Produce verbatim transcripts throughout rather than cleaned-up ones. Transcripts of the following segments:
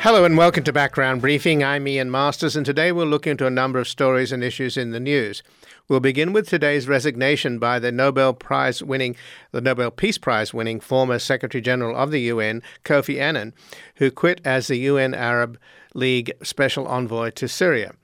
Hello and welcome to Background Briefing. I'm Ian Masters, and today we'll look into a number of stories and issues in the news. We'll begin with today's resignation by the Nobel Prize winning, the Nobel Peace Prize winning former Secretary General of the U N, Kofi Annan, who quit as the U N Arab League Special Envoy to Syria.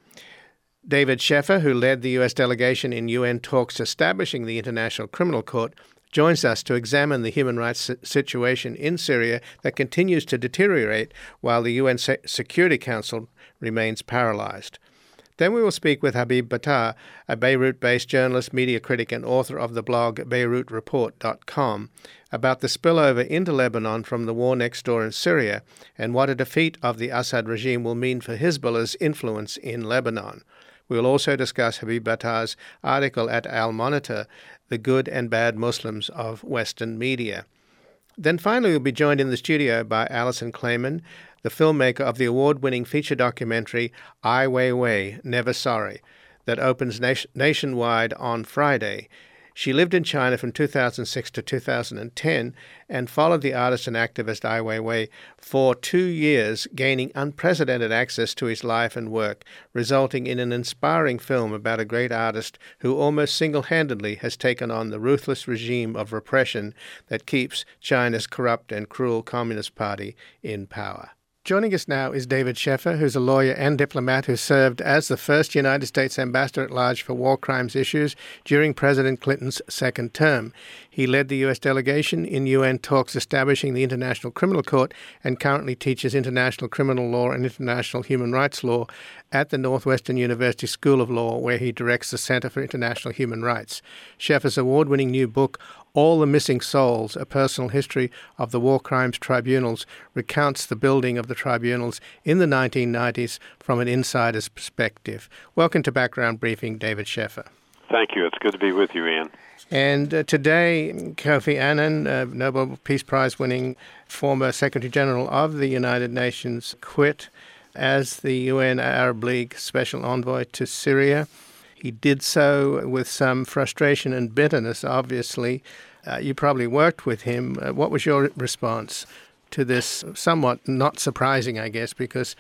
David Scheffer, who led the U S delegation in U N talks establishing the International Criminal Court, joins us to examine the human rights situation in Syria that continues to deteriorate while the U N Security Council remains paralyzed. Then we will speak with Habib Battar, a Beirut-based journalist, media critic, and author of the blog Beirut Report dot com, about the spillover into Lebanon from the war next door in Syria and what a defeat of the Assad regime will mean for Hezbollah's influence in Lebanon. We will also discuss Habib Battar's article at Al Monitor, The Good and Bad Muslims of Western Media. Then finally we'll be joined in the studio by Alison Clayman, the filmmaker of the award-winning feature documentary Ai Weiwei, Never Sorry, that opens nation- nationwide on Friday. She lived in China from two thousand six to two thousand ten and followed the artist and activist Ai Weiwei for two years, gaining unprecedented access to his life and work, resulting in an inspiring film about a great artist who almost single-handedly has taken on the ruthless regime of repression that keeps China's corrupt and cruel Communist Party in power. Joining us now is David Scheffer, who's a lawyer and diplomat who served as the first United States Ambassador-at-Large for War Crimes Issues during President Clinton's second term. He led the U S delegation in U N talks establishing the International Criminal Court and currently teaches international criminal law and international human rights law at the Northwestern University School of Law, where he directs the Center for International Human Rights. Scheffer's award-winning new book, All the Missing Souls, A Personal History of the War Crimes Tribunals, recounts the building of the tribunals in the nineteen nineties from an insider's perspective. Welcome to Background Briefing, David Scheffer. Thank you. It's good to be with you, Ian. And uh, today, Kofi Annan, uh, Nobel Peace Prize winning former Secretary General of the United Nations, quit as the U N Arab League Special Envoy to Syria. He did so with some frustration and bitterness, obviously. Uh, you probably worked with him. Uh, what was your response to this? Somewhat not surprising, I guess, because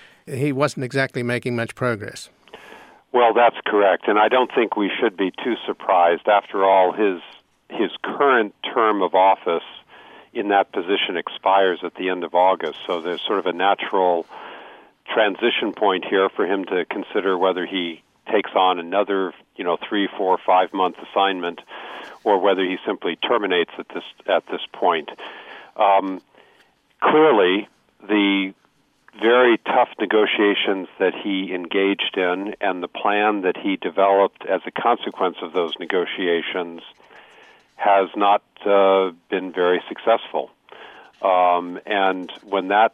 he wasn't exactly making much progress. Well, that's correct, and I don't think we should be too surprised. After all, his his current term of office in that position expires at the end of August, so there's sort of a natural transition point here for him to consider whether he takes on another, you know, three, four, five-month assignment, or whether he simply terminates at this at this point. Um, clearly, the very tough negotiations that he engaged in and the plan that he developed as a consequence of those negotiations has not uh, been very successful. Um, and when that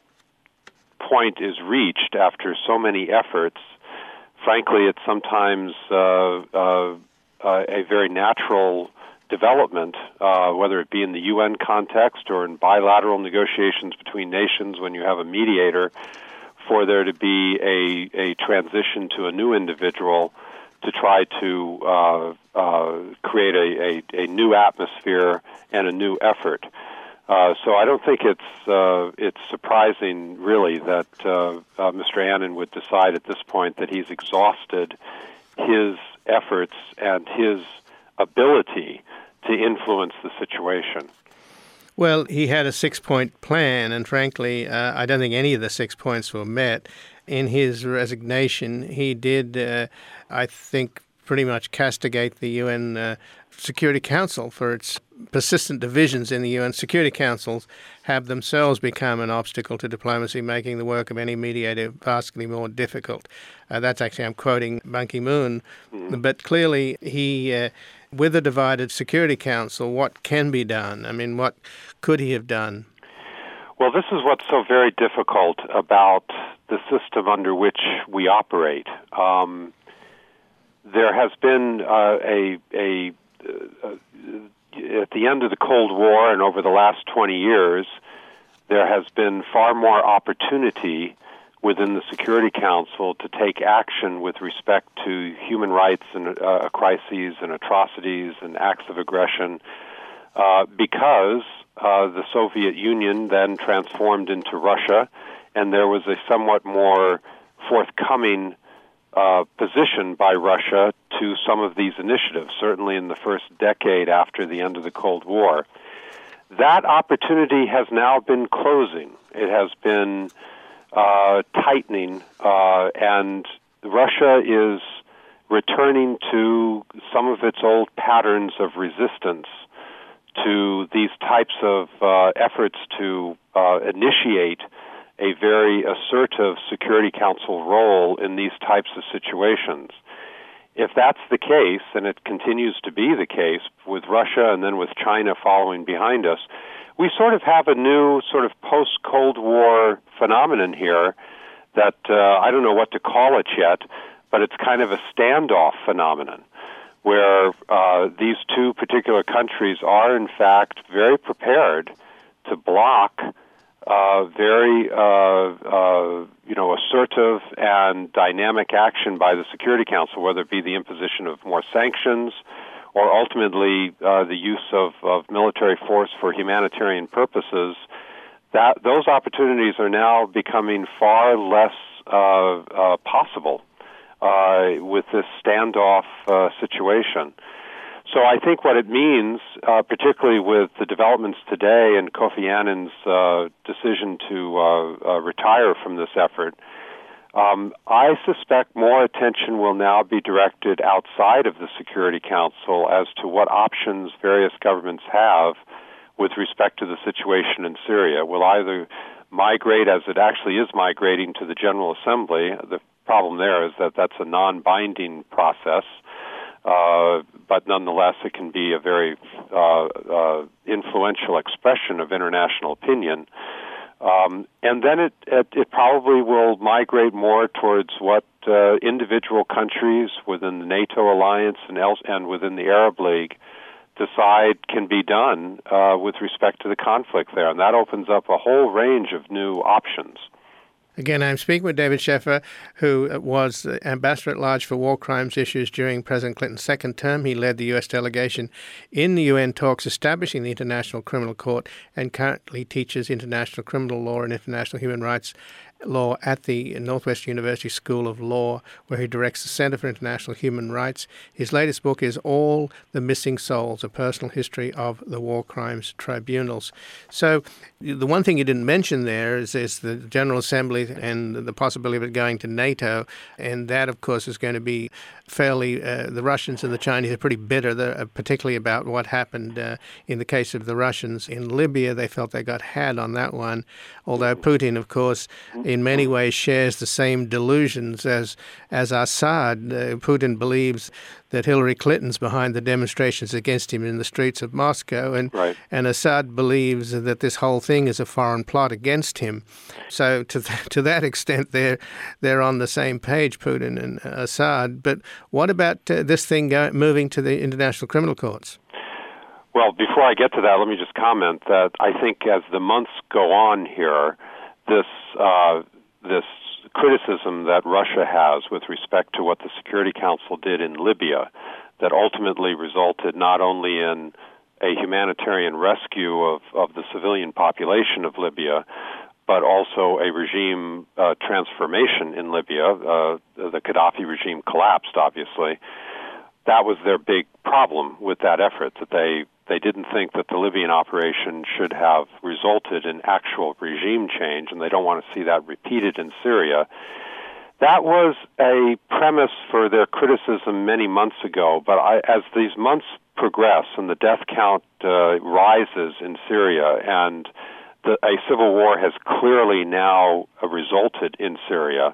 point is reached after so many efforts, frankly, it's sometimes uh, uh, uh, a very natural development, uh, whether it be in the U N context or in bilateral negotiations between nations when you have a mediator, for there to be a, a transition to a new individual to try to uh, uh, create a, a, a new atmosphere and a new effort. Uh, so I don't think it's uh, it's surprising, really, that uh, uh, Mister Annan would decide at this point that he's exhausted his efforts and his ability to influence the situation. Well, he had a six-point plan, and frankly, uh, I don't think any of the six points were met. In his resignation, he did, uh, I think, pretty much castigate the U N uh, Security Council for its persistent divisions in the U N Security Councils have themselves become an obstacle to diplomacy, making the work of any mediator vastly more difficult. Uh, that's actually, I'm quoting Ban Ki-moon. Mm-hmm. But clearly, he, uh, with a divided Security Council, what can be done? I mean, what could he have done? Well, this is what's so very difficult about the system under which we operate. Um, there has been uh, a, a uh, at the end of the Cold War and over the last twenty years, there has been far more opportunity within the Security Council to take action with respect to human rights and uh, crises and atrocities and acts of aggression uh, because uh, the Soviet Union then transformed into Russia, and there was a somewhat more forthcoming uh, position by Russia to some of these initiatives, certainly in the first decade after the end of the Cold War. That opportunity has now been closing. It has been uh, tightening, uh, and Russia is returning to some of its old patterns of resistance to these types of uh, efforts to uh, initiate a very assertive Security Council role in these types of situations. If that's the case, and it continues to be the case with Russia and then with China following behind us, we sort of have a new sort of post-Cold War phenomenon here that uh, I don't know what to call it yet, but it's kind of a standoff phenomenon where uh, these two particular countries are, in fact, very prepared to block uh, very, uh, uh, you know, assertive and dynamic action by the Security Council, whether it be the imposition of more sanctions or ultimately uh, the use of, of military force for humanitarian purposes. That those opportunities are now becoming far less uh, uh, possible Uh, with this standoff uh, situation. So I think what it means, uh, particularly with the developments today and Kofi Annan's uh, decision to uh, uh, retire from this effort, um, I suspect more attention will now be directed outside of the Security Council as to what options various governments have with respect to the situation in Syria. Will either migrate, as it actually is migrating, to the General Assembly. The problem there is that that's a non-binding process, uh, but nonetheless it can be a very uh, uh, influential expression of international opinion. Um, and then it, it, it probably will migrate more towards what uh, individual countries within the NATO alliance and, else, and within the Arab League decide can be done uh, with respect to the conflict there. And that opens up a whole range of new options. Again, I'm speaking with David Scheffer, who was the Ambassador at Large for War Crimes Issues during President Clinton's second term. He led the U S delegation in the U N talks establishing the International Criminal Court and currently teaches international criminal law and international human rights law at the Northwestern University School of Law, where he directs the Center for International Human Rights. His latest book is All the Missing Souls, A Personal History of the War Crimes Tribunals. So the one thing you didn't mention there is, is the General Assembly and the possibility of it going to NATO, and that, of course, is going to be fairly, uh, the Russians and the Chinese are pretty bitter, uh, particularly about what happened uh, in the case of the Russians in Libya. They felt they got had on that one, although Putin, of course, in many ways shares the same delusions as as Assad. Uh, Putin believes that Hillary Clinton's behind the demonstrations against him in the streets of Moscow, and right. and Assad believes that this whole thing is a foreign plot against him. So to th- to that extent, they're they're on the same page, Putin and Assad. But what about uh, this thing go- moving to the international criminal courts? Well, before I get to that, let me just comment that I think as the months go on here, this uh, this criticism that Russia has with respect to what the Security Council did in Libya, that ultimately resulted not only in a humanitarian rescue of, of the civilian population of Libya, but also a regime uh, transformation in Libya. Uh, the Gaddafi regime collapsed, obviously. That was their big problem with that effort, that they They didn't think that the Libyan operation should have resulted in actual regime change, and they don't want to see that repeated in Syria. That was a premise for their criticism many months ago, but I, as these months progress and the death count uh, rises in Syria, and the, a civil war has clearly now uh, resulted in Syria,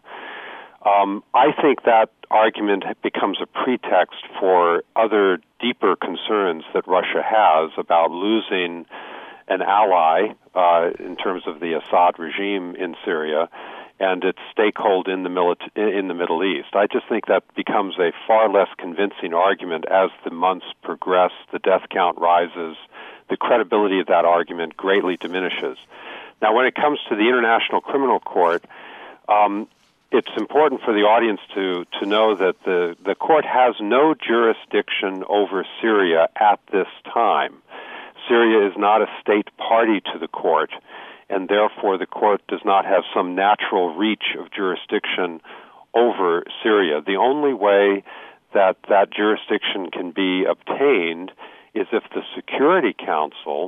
Um, I think that argument becomes a pretext for other deeper concerns that Russia has about losing an ally uh, in terms of the Assad regime in Syria and its stakehold in the milit- in the Middle East. I just think that becomes a far less convincing argument as the months progress, the death count rises, the credibility of that argument greatly diminishes. Now, when it comes to the International Criminal Court, um, it's important for the audience to, to know that the, the court has no jurisdiction over Syria at this time. Syria is not a state party to the court. and therefore the court does not have some natural reach of jurisdiction over Syria. The only way that that jurisdiction can be obtained is if the Security Council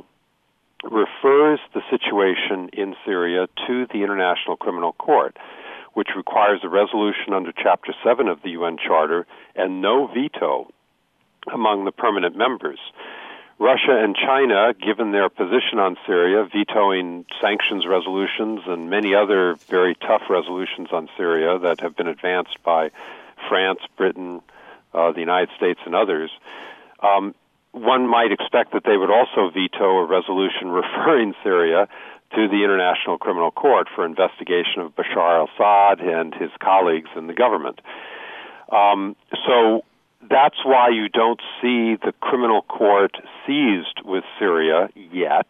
refers the situation in Syria to the International Criminal Court, which requires a resolution under Chapter seven of the U N Charter and no veto among the permanent members. Russia and China, given their position on Syria, vetoing sanctions resolutions and many other very tough resolutions on Syria that have been advanced by France, Britain, uh, the United States, and others, um, one might expect that they would also veto a resolution referring Syria to the International Criminal Court for investigation of Bashar al-Assad and his colleagues in the government. Um, so that's why you don't see the criminal court seized with Syria yet.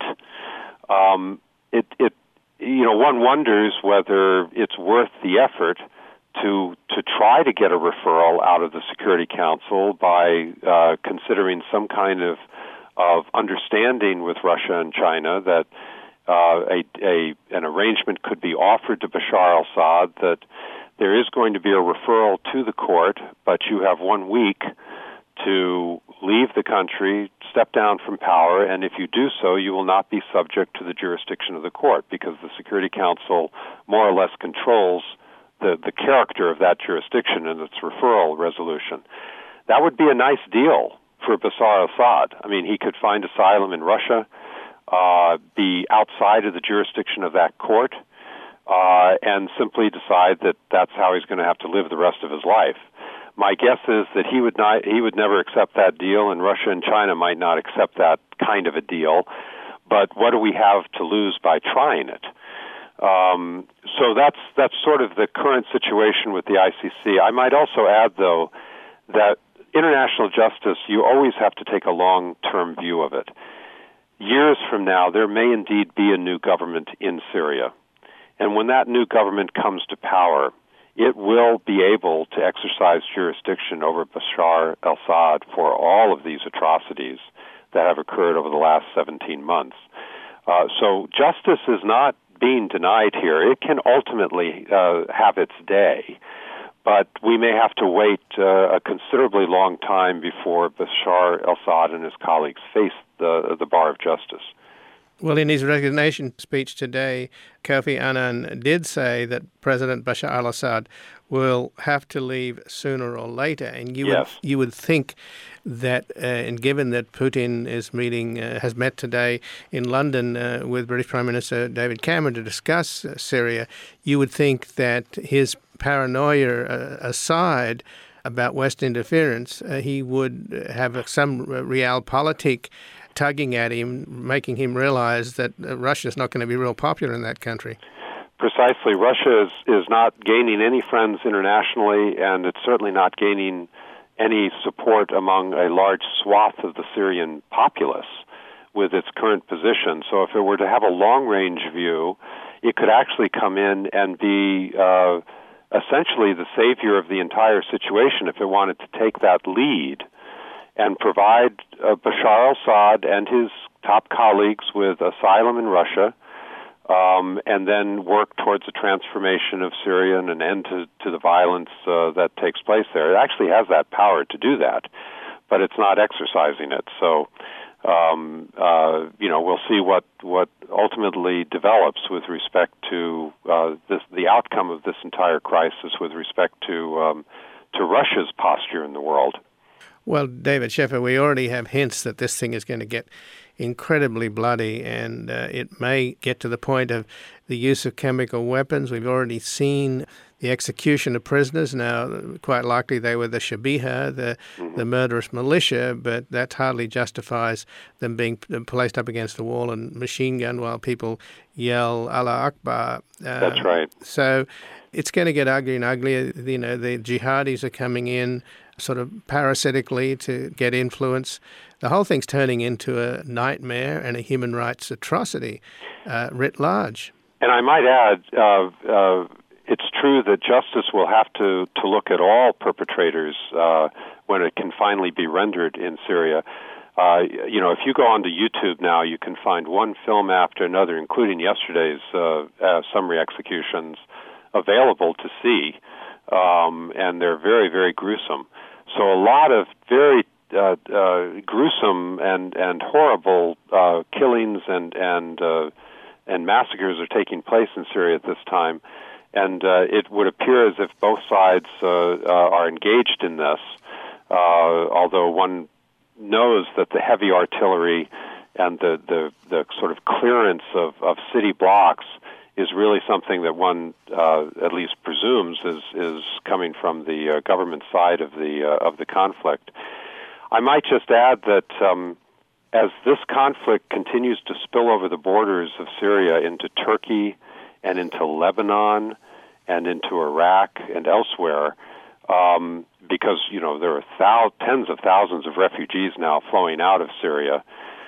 Um, it, it, you know, one wonders whether it's worth the effort to to try to get a referral out of the Security Council by uh, considering some kind of of understanding with Russia and China that uh, a, a an arrangement could be offered to Bashar al-Assad that there is going to be a referral to the court, but you have one week to leave the country, step down from power, and if you do so, you will not be subject to the jurisdiction of the court because the Security Council more or less controls the, the character of that jurisdiction and its referral resolution. That would be a nice deal for Bashar al-Assad. I mean, he could find asylum in Russia, uh, be outside of the jurisdiction of that court, Uh, and simply decide that that's how he's going to have to live the rest of his life. My guess is that he would not, he would never accept that deal, and Russia and China might not accept that kind of a deal. But what do we have to lose by trying it? Um, so that's that's sort of the current situation with the I C C. I might also add, though, that international justice, you always have to take a long-term view of it. Years from now, there may indeed be a new government in Syria. And when that new government comes to power, it will be able to exercise jurisdiction over Bashar al-Assad for all of these atrocities that have occurred over the last seventeen months. Uh, so justice is not being denied here. It can ultimately uh, have its day, but we may have to wait uh, a considerably long time before Bashar al-Assad and his colleagues face the, the bar of justice. Well, in his resignation speech today, Kofi Annan did say that President Bashar al-Assad will have to leave sooner or later. And you yes. would you would think that, uh, and given that Putin is meeting, uh, has met today in London uh, with British Prime Minister David Cameron to discuss uh, Syria, you would think that his paranoia uh, aside about West interference, uh, he would have some realpolitik tugging at him, making him realize that uh, Russia is not going to be real popular in that country. Precisely. Russia is, is not gaining any friends internationally, and it's certainly not gaining any support among a large swath of the Syrian populace with its current position. So if it were to have a long-range view, it could actually come in and be uh, essentially the savior of the entire situation if it wanted to take that lead and provide uh, Bashar al-Assad and his top colleagues with asylum in Russia, um, and then work towards a transformation of Syria and an end to, to the violence uh, that takes place there. It actually has that power to do that, but it's not exercising it. So, um, uh, you know, we'll see what, what ultimately develops with respect to uh, this, the outcome of this entire crisis with respect to um, to Russia's posture in the world. Well, David Scheffer, we already have hints that this thing is going to get incredibly bloody, and uh, it may get to the point of the use of chemical weapons. We've already seen the execution of prisoners. Now, quite likely they were the Shabiha, the, mm-hmm. the murderous militia, but that hardly justifies them being placed up against the wall and machine gunned while people yell Allah Akbar. Uh, That's right. So it's going to get uglier and uglier. You know, the jihadis are coming in sort of parasitically to get influence. The whole thing's turning into a nightmare and a human rights atrocity uh, writ large. And I might add, uh, uh, it's true that justice will have to, to look at all perpetrators uh, when it can finally be rendered in Syria. Uh, you know, if you go onto YouTube now, you can find one film after another, including yesterday's uh, uh, summary executions, available to see, um, and they're very, very gruesome. So a lot of very uh, uh, gruesome and and horrible uh, killings and and uh, and massacres are taking place in Syria at this time, and uh, it would appear as if both sides uh, uh, are engaged in this, uh, although one knows that the heavy artillery and the, the, the sort of clearance of, of city blocks is really something that one uh, at least presumes is, is coming from the uh, government side of the uh, of the conflict. I might just add that um, as this conflict continues to spill over the borders of Syria into Turkey and into Lebanon and into Iraq and elsewhere, um, because, you know, there are thou- tens of thousands of refugees now flowing out of Syria,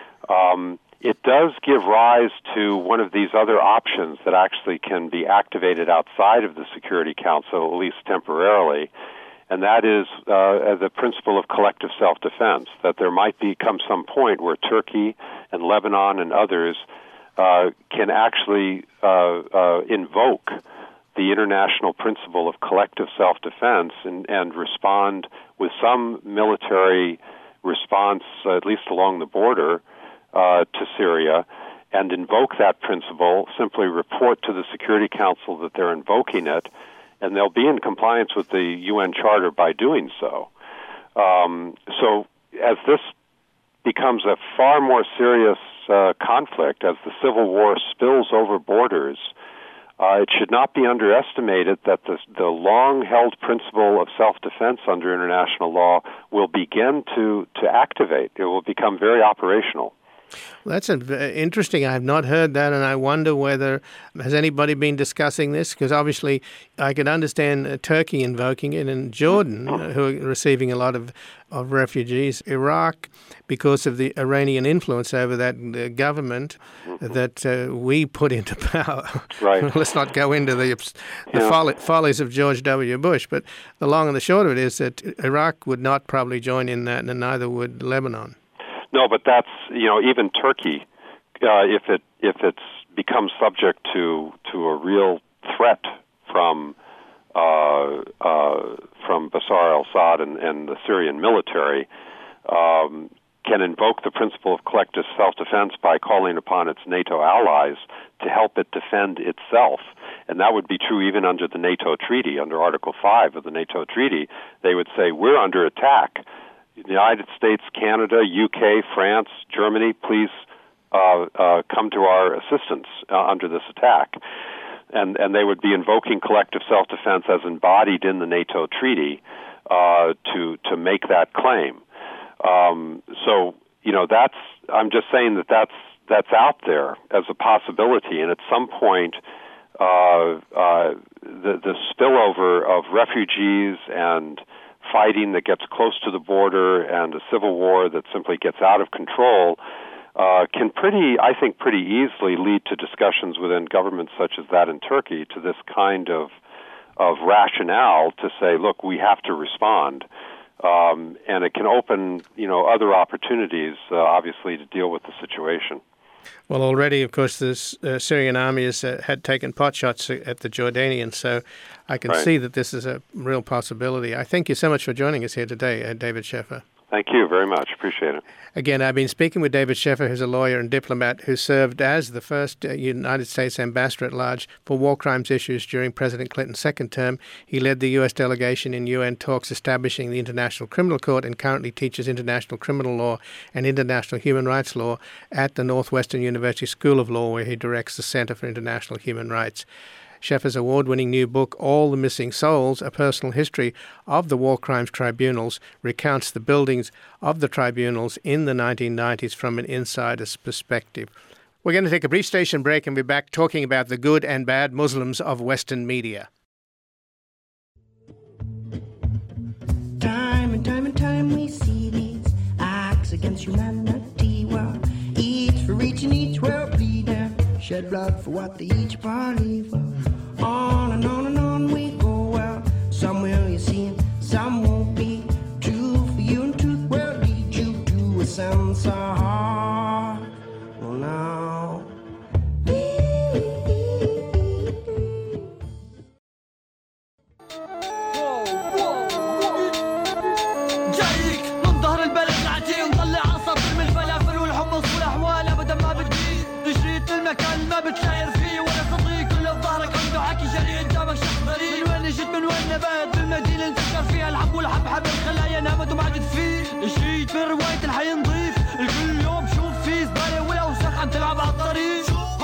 um, it does give rise to one of these other options that actually can be activated outside of the Security Council, at least temporarily, and that is uh, the principle of collective self-defense, that there might become some point where Turkey and Lebanon and others uh, can actually uh, uh, invoke the international principle of collective self-defense and, and respond with some military response, uh, at least along the border, uh, to Syria, and invoke that principle, simply report to the Security Council that they're invoking it, and they'll be in compliance with the U N Charter by doing so. Um, so as this becomes a far more serious uh, conflict, as the civil war spills over borders, Uh, it should not be underestimated that the, the long-held principle of self-defense under international law will begin to, to activate. It will become very operational. Well, that's a, interesting. I have not heard that, and I wonder whether, has anybody been discussing this? Because obviously I could understand uh, Turkey invoking it, and Jordan, uh, who are receiving a lot of, of refugees, Iraq, because of the Iranian influence over that uh, government mm-hmm. that uh, we put into power. Right. Let's not go into the, the yeah. folly, follies of George W. Bush, but the long and the short of it is that Iraq would not probably join in that, and neither would Lebanon. No, but that's, you know, even Turkey, uh, if it if it's become subject to to a real threat from uh, uh, from Bashar al-Assad and, and the Syrian military, um, can invoke the principle of collective self-defense by calling upon its NATO allies to help it defend itself. And that would be true even under the NATO treaty, under Article five of the NATO treaty. They would say, we're under attack. The United States, Canada, U K, France, Germany, please uh, uh, come to our assistance uh, under this attack. And, and they would be invoking collective self-defense as embodied in the NATO treaty uh, to to make that claim. Um, so, you know, that's, I'm just saying that that's, that's out there as a possibility. And at some point, uh, uh, the, the spillover of refugees and fighting that gets close to the border and a civil war that simply gets out of control uh, can pretty, I think, pretty easily lead to discussions within governments such as that in Turkey to this kind of of rationale to say, look, we have to respond. Um, and it can open, you know, other opportunities, uh, obviously, to deal with the situation. Well, already, of course, the uh, Syrian army has uh, had taken potshots at the Jordanians, so I can right. see that this is a real possibility. I thank you so much for joining us here today, uh, David Scheffer. Thank you very much. Appreciate it. Again, I've been speaking with David Scheffer, who's a lawyer and diplomat who served as the first uh, United States ambassador at large for war crimes issues during President Clinton's second term. He led the U S delegation in U N talks establishing the International Criminal Court and currently teaches international criminal law and international human rights law at the Northwestern University School of Law, where he directs the Center for International Human Rights. Scheffer's award-winning new book, All the Missing Souls, A Personal History of the War Crimes Tribunals, recounts the buildings of the tribunals in the nineteen nineties from an insider's perspective. We're going to take a brief station break and be back talking about the good and bad Muslims of Western media. Time and time and time we see these acts against humanity. Well, each for each and each will bleed them. Shed blood for what they each believe. On and on and on we go. Well, some will you see and some won't be. True for you and truth will lead you to a sense so hard. Oh, now. جايك من ظهر البلد نعتي نطلع عصافير من الفلافل والحمص والاحوال ابدا ما بتجي تشريط المكان ما بتشاير فيه ولا صديق كله في ظهرك عنده حكي جريء جابك شخص غريب من وين جيت من وين نبات بالمدينه انتشر فيها الحب والحبحب الخلايا نامت وما عدت فيه جيت من روايه الحي نضيف الكل يوم شوف فيه زباله والاوساخ عم تلعب على الطريق.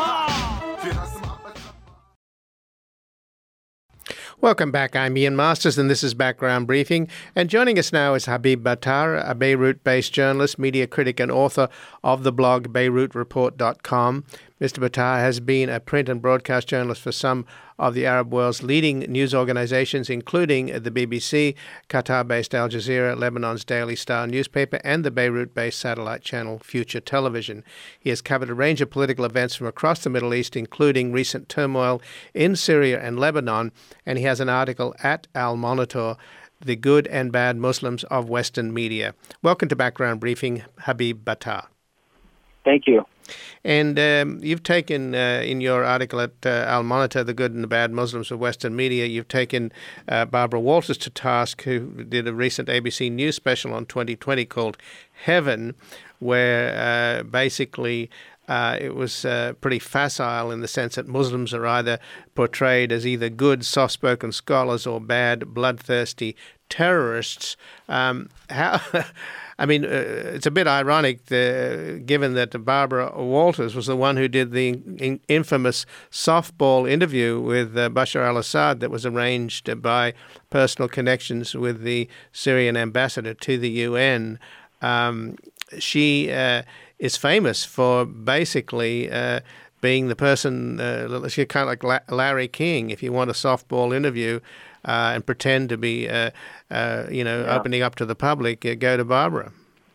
Welcome back. I'm Ian Masters, and this is Background Briefing. And joining us now is Habib Battar, a Beirut-based journalist, media critic, and author of the blog Beirut Report dot com. Mister Battar has been a print and broadcast journalist for some of the Arab world's leading news organizations, including the B B C, Qatar-based Al Jazeera, Lebanon's Daily Star newspaper, and the Beirut-based satellite channel Future Television. He has covered a range of political events from across the Middle East, including recent turmoil in Syria and Lebanon, and he has an article at Al Monitor, The Good and Bad Muslims of Western Media. Welcome to Background Briefing, Habib Battar. Thank you. And um, you've taken, uh, in your article at uh, Al Monitor, The Good and the Bad Muslims of Western Media, you've taken uh, Barbara Walters to task, who did a recent A B C News special on twenty twenty called Heaven, where uh, basically uh, it was uh, pretty facile in the sense that Muslims are either portrayed as either good, soft-spoken scholars or bad, bloodthirsty terrorists. Um, how... I mean, uh, it's a bit ironic, uh, given that Barbara Walters was the one who did the in- infamous softball interview with uh, Bashar al-Assad that was arranged by personal connections with the Syrian ambassador to the U N. Um, she uh, is famous for basically uh, being the person, uh, she's kind of like La- Larry King, if you want a softball interview, Uh, and pretend to be, uh, uh, you know, yeah. opening up to the public, uh, go to Barbara.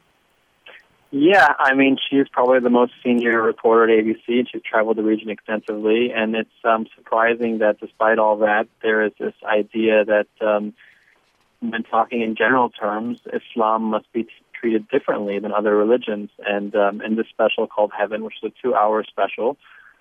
Yeah, I mean, she's probably the most senior reporter at A B C, and she's traveled the region extensively, and it's um, surprising that despite all that, there is this idea that um, when talking in general terms, Islam must be treated differently than other religions. And um, in this special called Heaven, which is a two-hour special,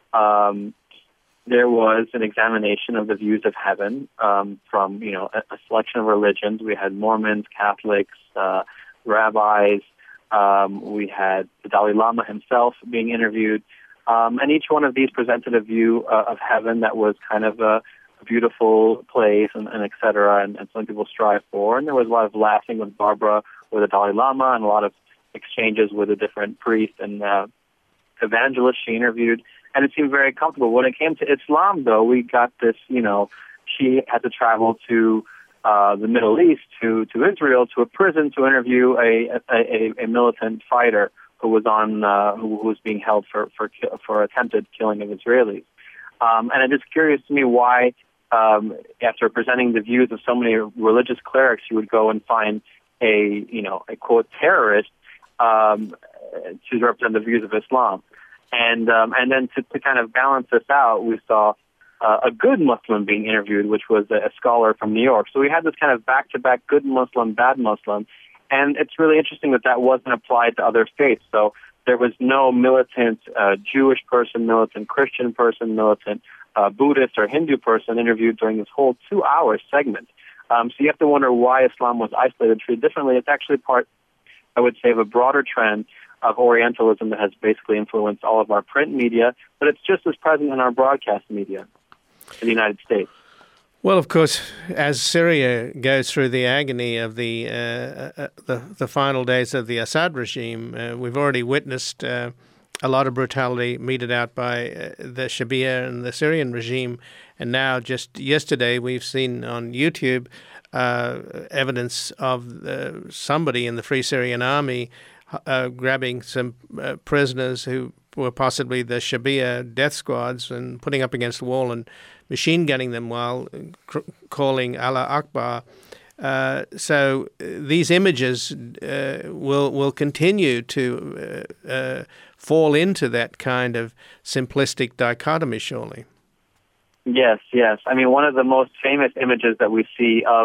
um, there was an examination of the views of heaven um, from, you know, a, a selection of religions. We had Mormons, Catholics, uh, rabbis. Um, we had the Dalai Lama himself being interviewed. Um, and each one of these presented a view uh, of heaven that was kind of a, a beautiful place and, and et cetera, and, and some people strive for. And there was a lot of laughing with Barbara, with the Dalai Lama, and a lot of exchanges with the different priests and uh, evangelists she interviewed. And it seemed very comfortable. When it came to Islam, though, we got this, you know, she had to travel to uh, the Middle East, to, to Israel, to a prison to interview a, a, a militant fighter who was on, uh, who, who was being held for, for, for attempted killing of Israelis. Um, and it's curious to me why, um, after presenting the views of so many religious clerics, you would go and find a, you know, a quote terrorist um, to represent the views of Islam. And um, and then to, to kind of balance this out, we saw uh, a good Muslim being interviewed, which was a, a scholar from New York. So we had this kind of back-to-back good Muslim, bad Muslim. And it's really interesting that that wasn't applied to other faiths. So there was no militant uh, Jewish person, militant Christian person, militant uh, Buddhist or Hindu person interviewed during this whole two-hour segment. Um, so you have to wonder why Islam was isolated, treated differently. It's actually part, I would say, of a broader trend of Orientalism that has basically influenced all of our print media, but it's just as present in our broadcast media in the United States. Well, of course, as Syria goes through the agony of the uh, uh, the, the final days of the Assad regime, uh, we've already witnessed uh, a lot of brutality meted out by uh, the Shabiya and the Syrian regime, and now just yesterday we've seen on YouTube uh, evidence of uh, somebody in the Free Syrian Army Uh, grabbing some uh, prisoners who were possibly the Shabiya death squads and putting up against the wall and machine gunning them while cr- calling Allah Akbar. Uh, so uh, these images uh, will will continue to uh, uh, fall into that kind of simplistic dichotomy, surely. Yes, yes. I mean, one of the most famous images that we see of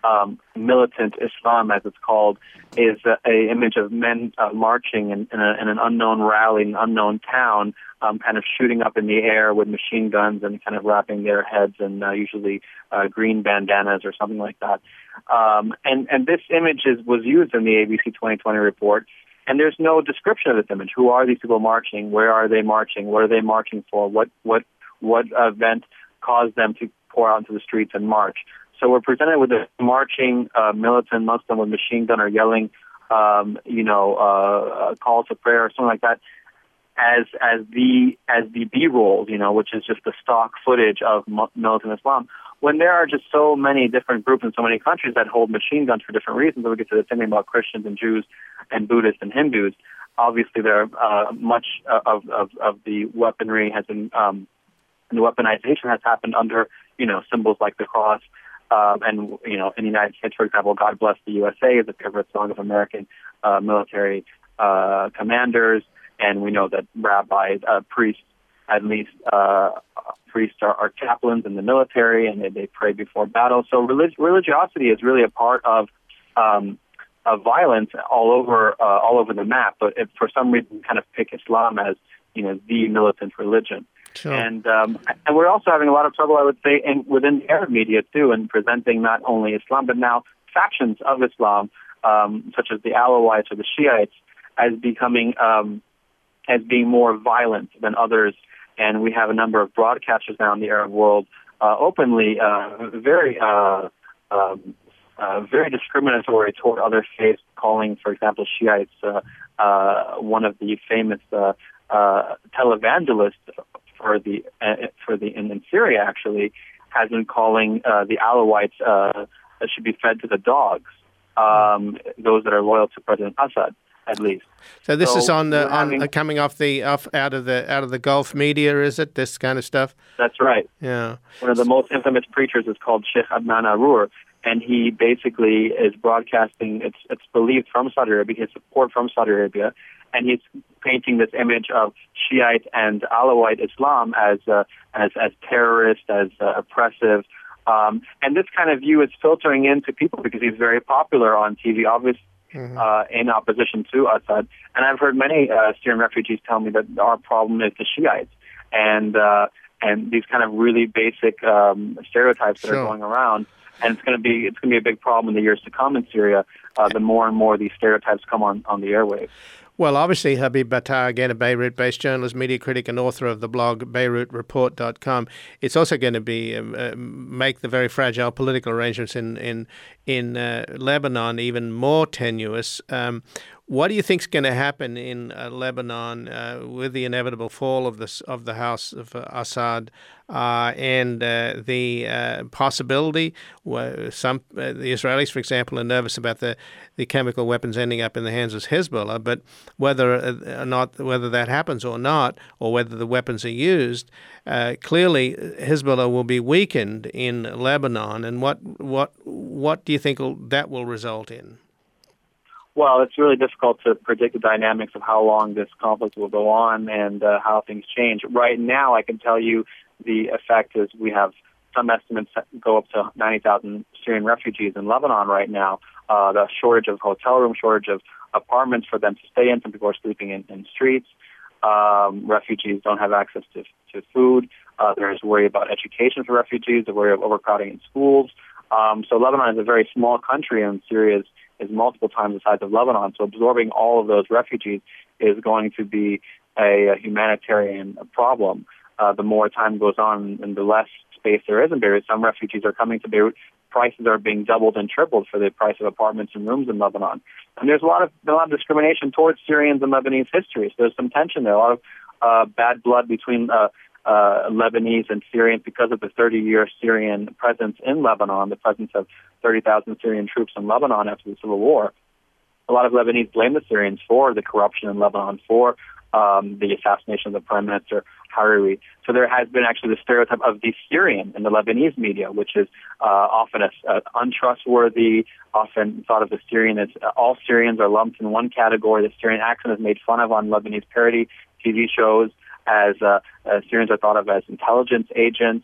um, militant Islam, as it's called, is a, a image of men uh, marching in, in, a, in an unknown rally, in an unknown town, um, kind of shooting up in the air with machine guns and kind of wrapping their heads in uh, usually uh, green bandanas or something like that. Um, and, and this image is, was used in the A B C twenty twenty report. And there's no description of this image. Who are these people marching? Where are they marching? What are they marching for? What what what event caused them to pour out into the streets and march? So we're presented with a marching uh, militant Muslim with machine gun or yelling, um, you know, uh, calls to prayer or something like that, as as the as the B-roll, you know, which is just the stock footage of militant Islam. When there are just so many different groups in so many countries that hold machine guns for different reasons, and we get to the same thing about Christians and Jews and Buddhists and Hindus. Obviously, there uh, much of, of of the weaponry has been um, and the weaponization has happened under, you know, symbols like the cross. Um, and, you know, in the United States, for example, God Bless the U S A is a favorite song of American uh, military uh, commanders. And we know that rabbis, uh, priests, at least uh, priests are, are chaplains in the military, and they, they pray before battle. So relig- religiosity is really a part of um, of violence all over uh, all over the map. But if for some reason, we kind of pick Islam as, you know, the militant religion. Sure. And um, and we're also having a lot of trouble, I would say, in, within the Arab media, too, in presenting not only Islam, but now factions of Islam, um, such as the Alawites or the Shiites, as becoming, um, as being more violent than others. And we have a number of broadcasters now in the Arab world uh, openly uh, very uh, um, uh, very discriminatory toward other faiths, calling, for example, Shiites, uh, uh, one of the famous uh, uh, televangelists for the uh, for the in, in Syria actually has been calling uh, the Alawites uh, that should be fed to the dogs. Um, those that are loyal to President Assad, at least. So this so is on the on having, uh, coming off the off out of the out of the Gulf media, is it? This kind of stuff. That's right. Yeah. One of the most infamous preachers is called Sheikh Adnan Arur, and he basically is broadcasting. It's it's believed from Saudi Arabia, his support from Saudi Arabia. And he's painting this image of Shiite and Alawite Islam as uh, as as terrorist, as uh, oppressive, um, and this kind of view is filtering into people because he's very popular on T V, obviously mm-hmm. uh, in opposition to Assad. And I've heard many uh, Syrian refugees tell me that our problem is the Shiites and uh, and these kind of really basic um, stereotypes that sure. are going around. And it's going to be it's going to be a big problem in the years to come in Syria. Uh, the more and more these stereotypes come on, on the airwaves. Well, obviously, Habib Battar, again, a Beirut-based journalist, media critic, and author of the blog Beirut Report dot com. It's also going to be um, uh, make the very fragile political arrangements in in in uh, Lebanon even more tenuous. Um, what do you think is going to happen in uh, Lebanon uh, with the inevitable fall of the of the House of uh, Assad uh, and uh, the uh, possibility? Where some uh, the Israelis, for example, are nervous about the, the chemical weapons ending up in the hands of Hezbollah, but whether or not whether that happens or not, or whether the weapons are used, uh, clearly Hezbollah will be weakened in Lebanon. And what what what do you think will, that will result in? Well, it's really difficult to predict the dynamics of how long this conflict will go on and uh, how things change. Right now, I can tell you the effect is we have some estimates that go up to ninety thousand Syrian refugees in Lebanon right now. Uh, the shortage of hotel rooms, shortage of apartments for them to stay in. Some people are sleeping in, in streets. Um, refugees don't have access to, to food. Uh, there is worry about education for refugees, the worry of overcrowding in schools. Um, so Lebanon is a very small country, and Syria is is multiple times the size of Lebanon. So absorbing all of those refugees is going to be a, a humanitarian problem. Uh, the more time goes on and the less space there is in Beirut, some refugees are coming to Beirut. Prices are being doubled and tripled for the price of apartments and rooms in Lebanon. And there's a lot of a lot of discrimination towards Syrians and Lebanese history. So there's some tension there, a lot of uh, bad blood between uh, uh, Lebanese and Syrians because of the thirty-year Syrian presence in Lebanon, the presence of thirty thousand Syrian troops in Lebanon after the Civil War. A lot of Lebanese blame the Syrians for the corruption in Lebanon, for um, the assassination of the Prime Minister Hariri. So there has been actually the stereotype of the Syrian in the Lebanese media, which is uh, often a, a untrustworthy, often thought of the Syrian as uh, all Syrians are lumped in one category. The Syrian accent is made fun of on Lebanese parody T V shows, as uh, uh, Syrians are thought of as intelligence agents.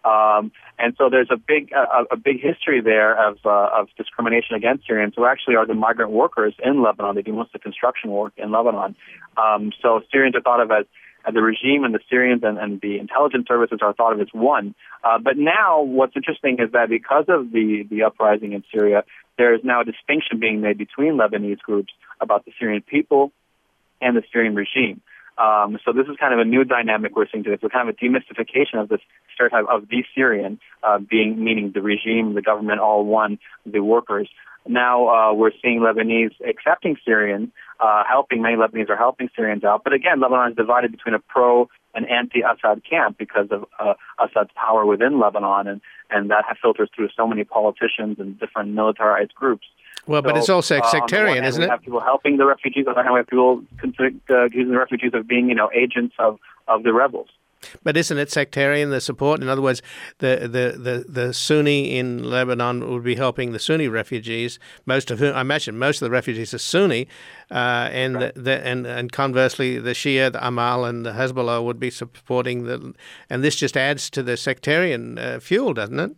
Um, and so there's a big a, a big history there of uh, of discrimination against Syrians, who actually are the migrant workers in Lebanon. They do most of the construction work in Lebanon. Um, so Syrians are thought of as, as the regime, and the Syrians and, and the intelligence services are thought of as one. Uh, but now what's interesting is that because of the, the uprising in Syria, there is now a distinction being made between Lebanese groups about the Syrian people and the Syrian regime. Um, so this is kind of a new dynamic we're seeing today. It's kind of a demystification of this stereotype of the Syrian uh, being, meaning the regime, the government, all one, the workers. Now uh, we're seeing Lebanese accepting Syrians, uh, helping, many Lebanese are helping Syrians out. But again, Lebanon is divided between a pro and anti-Assad camp because of uh, Assad's power within Lebanon, and, and that filters through so many politicians and different militarized groups. Well, So, but it's also uh, sectarian, on the one hand, isn't we it? have people helping the refugees. On the other hand, we have people uh, accusing the refugees of being, you know, agents of, of the rebels. But isn't it sectarian, the support? In other words, the, the, the, the Sunni in Lebanon would be helping the Sunni refugees, most of whom, I imagine most of the refugees are Sunni, uh, and, Right. the, the, and and conversely, the Shia, the Amal, and the Hezbollah would be supporting the, and this just adds to the sectarian uh, fuel, doesn't it?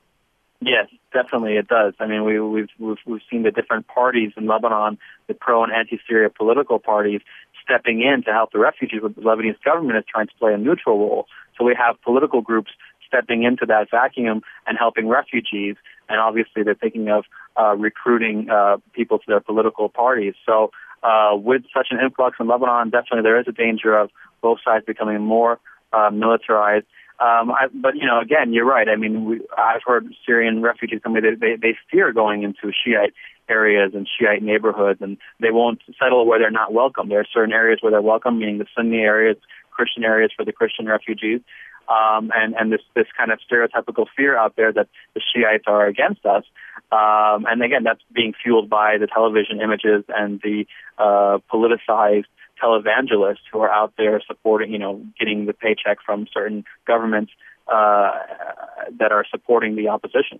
Yes, definitely it does. I mean, we, we've, we've we've seen the different parties in Lebanon, the pro and anti-Syria political parties, stepping in to help the refugees. But the Lebanese government is trying to play a neutral role. So we have political groups stepping into that vacuum and helping refugees. And obviously, they're thinking of uh, recruiting uh, people to their political parties. So uh, with such an influx in Lebanon, definitely there is a danger of both sides becoming more uh, militarized. Um, I, but, you know, again, you're right. I mean, we, I've heard Syrian refugees tell me that they, they fear going into Shiite areas and Shiite neighborhoods, and they won't settle where they're not welcome. There are certain areas where they're welcome, meaning the Sunni areas, Christian areas for the Christian refugees, um, and, and this, this kind of stereotypical fear out there that the Shiites are against us. Um, and again, that's being fueled by the television images and the uh, politicized televangelists who are out there supporting, you know, getting the paycheck from certain governments uh, that are supporting the opposition.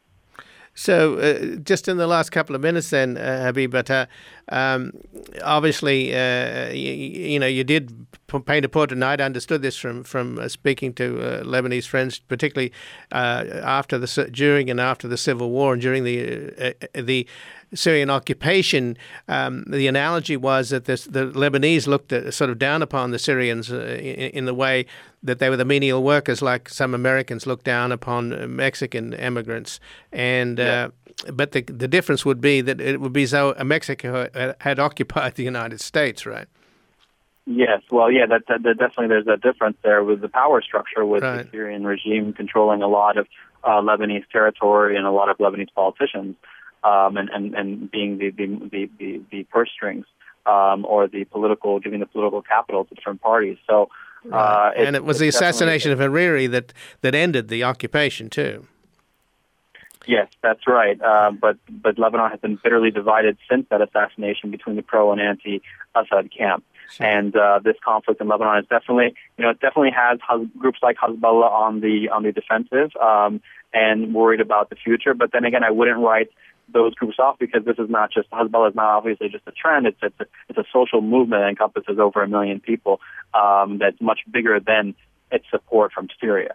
So, uh, just in the last couple of minutes, then, uh, Habib, but uh, um, obviously, uh, you, you know, you did paint a portrait, and I'd understood this from from uh, speaking to uh, Lebanese friends, particularly uh, after the during and after the civil war and during the uh, the Syrian occupation. Um, the analogy was that this, the Lebanese looked at, sort of down upon the Syrians uh, in, in the way that they were the menial workers, like some Americans look down upon Mexican immigrants. And uh, yeah. But the the difference would be that it would be as though Mexico had occupied the United States, right? Yes, well, yeah, that, that, that definitely there's a difference there with the power structure, with right. the Syrian regime controlling a lot of uh, Lebanese territory and a lot of Lebanese politicians. Um, and, and, and being the, the, the, the purse strings um, or the political, giving the political capital to different parties. So, uh, right. it, and it was the assassination of Hariri that, that ended the occupation too. Yes, that's right. Uh, but but Lebanon has been bitterly divided since that assassination between the pro and anti-Assad camp. Sure. And uh, this conflict in Lebanon is definitely, you know, it definitely has groups like Hezbollah on the on the defensive um, and worried about the future. But then again, I wouldn't write those groups off, because this is not just, Hezbollah is not obviously just a trend. It's it's a, it's a social movement that encompasses over a million people um, that's much bigger than its support from Syria.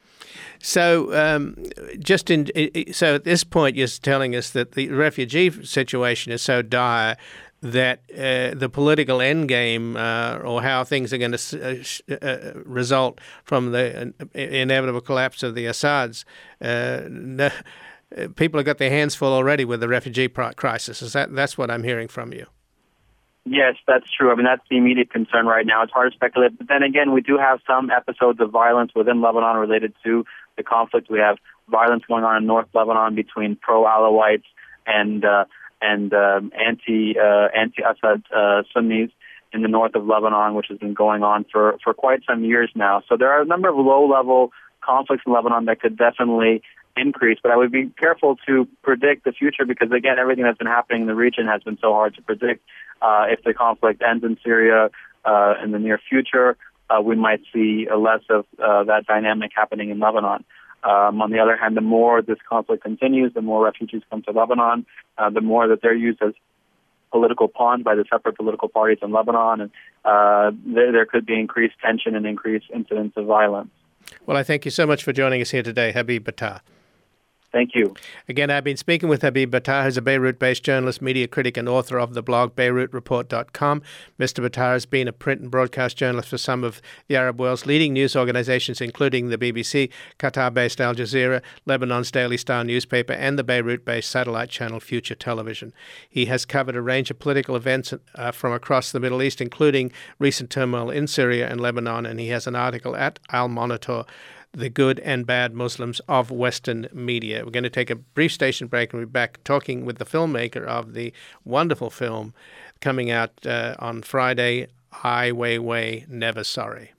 So, um, just in so at this point, you're telling us that the refugee situation is so dire that uh, the political endgame, uh, or how things are going to uh, uh, result from the inevitable collapse of the Assads, uh, no, people have got their hands full already with the refugee crisis. Is that that's what I'm hearing from you? Yes, that's true. I mean, that's the immediate concern right now. It's hard to speculate. But then again, we do have some episodes of violence within Lebanon related to the conflict. We have violence going on in North Lebanon between pro-Alawites and uh, and um, anti uh, anti-Assad uh, Sunnis in the north of Lebanon, which has been going on for, for quite some years now. So there are a number of low-level conflicts in Lebanon that could definitely increase, but I would be careful to predict the future, because again, everything that's been happening in the region has been so hard to predict. Uh, if the conflict ends in Syria uh, in the near future, uh, we might see a less of uh, that dynamic happening in Lebanon. Um, on the other hand, the more this conflict continues, the more refugees come to Lebanon, uh, the more that they're used as political pawns by the separate political parties in Lebanon, and uh, there, there could be increased tension and increased incidents of violence. Well, I thank you so much for joining us here today, Habib Buttar. Thank you. Again, I've been speaking with Habib Buttar, who's a Beirut-based journalist, media critic, and author of the blog Beirut Report dot com. Mister Buttar has been a print and broadcast journalist for some of the Arab world's leading news organizations, including the B B C, Qatar-based Al Jazeera, Lebanon's Daily Star newspaper, and the Beirut-based satellite channel Future Television. He has covered a range of political events uh, from across the Middle East, including recent turmoil in Syria and Lebanon, and he has an article at Al Monitor, The Good and Bad Muslims of Western Media. We're going to take a brief station break and we'll be back talking with the filmmaker of the wonderful film coming out uh, on Friday, Ai Weiwei, Never Sorry.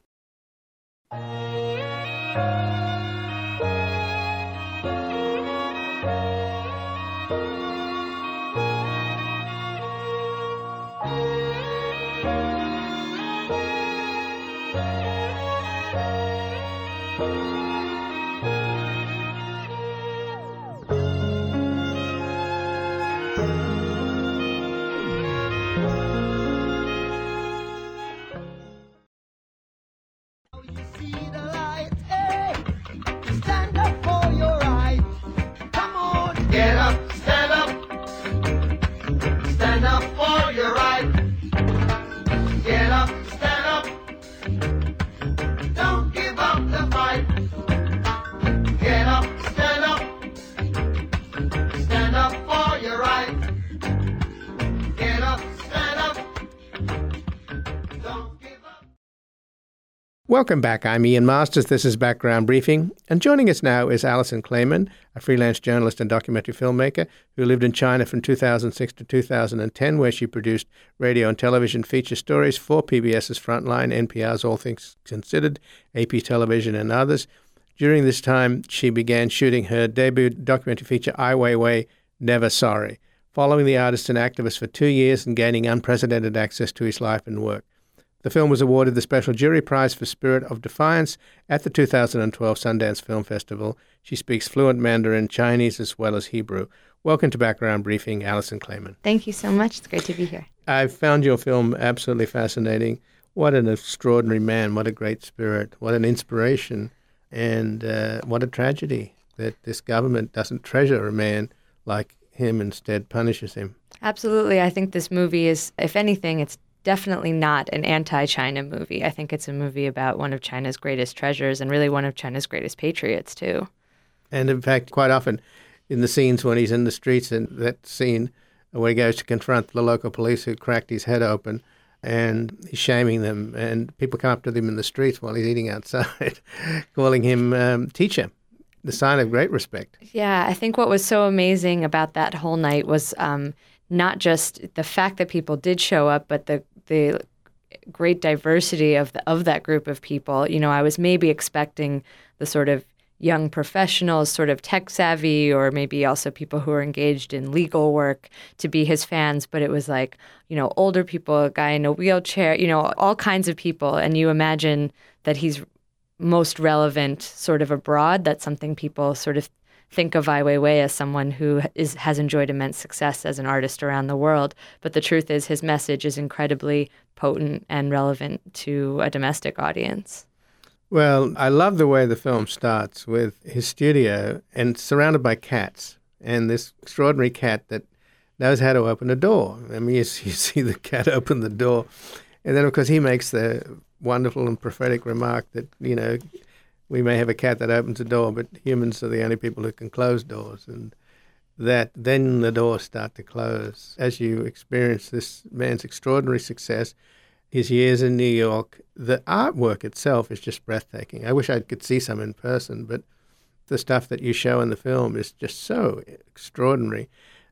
Welcome back. I'm Ian Masters. This is Background Briefing. And joining us now is Alison Kleiman, a freelance journalist and documentary filmmaker who lived in China from two thousand six to two thousand ten, where she produced radio and television feature stories for PBS's Frontline, N P R's All Things Considered, A P Television, and others. During this time, she began shooting her debut documentary feature, Ai Weiwei, Never Sorry, following the artist and activist for two years and gaining unprecedented access to his life and work. The film was awarded the Special Jury Prize for Spirit of Defiance at the two thousand twelve Sundance Film Festival. She speaks fluent Mandarin, Chinese, as well as Hebrew. Welcome to Background Briefing, Alison Kleiman. Thank you so much. It's great to be here. I've found your film absolutely fascinating. What an extraordinary man. What a great spirit. What an inspiration. And uh, what a tragedy that this government doesn't treasure a man like him, instead punishes him. Absolutely. I think this movie is, if anything, it's definitely not an anti-China movie. I think it's a movie about one of China's greatest treasures and really one of China's greatest patriots, too. And in fact, quite often in the scenes when he's in the streets, and that scene where he goes to confront the local police who cracked his head open, and he's shaming them, and people come up to him in the streets while he's eating outside, calling him um, teacher, the sign of great respect. Yeah, I think what was so amazing about that whole night was um, not just the fact that people did show up, but the the great diversity of the, of that group of people. You know, I was maybe expecting the sort of young professionals, sort of tech savvy, or maybe also people who are engaged in legal work to be his fans. But it was like, you know, older people, a guy in a wheelchair, you know, all kinds of people. And you imagine that he's most relevant sort of abroad. That's something people sort of think of Ai Weiwei as someone who is has enjoyed immense success as an artist around the world. But the truth is his message is incredibly potent and relevant to a domestic audience. Well, I love the way the film starts with his studio and surrounded by cats, and this extraordinary cat that knows how to open a door. I mean, you, you see the cat open the door, and then, of course, he makes the wonderful and prophetic remark that, you know, we may have a cat that opens a door, but humans are the only people who can close doors, and that then the doors start to close. As you experience this man's extraordinary success, his years in New York, the artwork itself is just breathtaking. I wish I could see some in person, but the stuff that you show in the film is just so extraordinary.